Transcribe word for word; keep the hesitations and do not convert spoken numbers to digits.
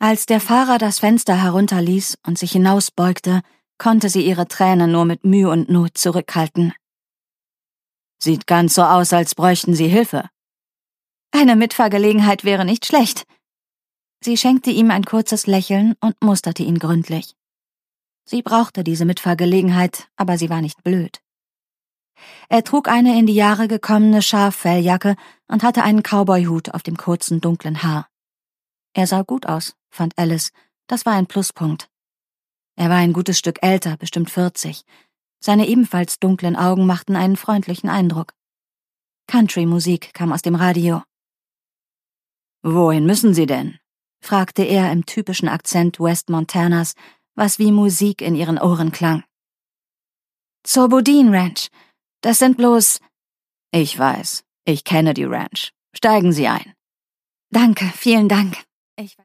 Als der Fahrer das Fenster herunterließ und sich hinausbeugte, konnte sie ihre Tränen nur mit Mühe und Not zurückhalten. »Sieht ganz so aus, als bräuchten Sie Hilfe.« »Eine Mitfahrgelegenheit wäre nicht schlecht.« Sie schenkte ihm ein kurzes Lächeln und musterte ihn gründlich. Sie brauchte diese Mitfahrgelegenheit, aber sie war nicht blöd. Er trug eine in die Jahre gekommene Schaffelljacke und hatte einen Cowboyhut auf dem kurzen, dunklen Haar. Er sah gut aus, fand Alice. Das war ein Pluspunkt. Er war ein gutes Stück älter, bestimmt vierzig. Seine ebenfalls dunklen Augen machten einen freundlichen Eindruck. Country-Musik kam aus dem Radio. »Wohin müssen Sie denn?« fragte er im typischen Akzent West Montanas, was wie Musik in ihren Ohren klang. »Zur Bodine Ranch. Das sind bloß...« »Ich weiß, ich kenne die Ranch. Steigen Sie ein.« »Danke, vielen Dank.« Ich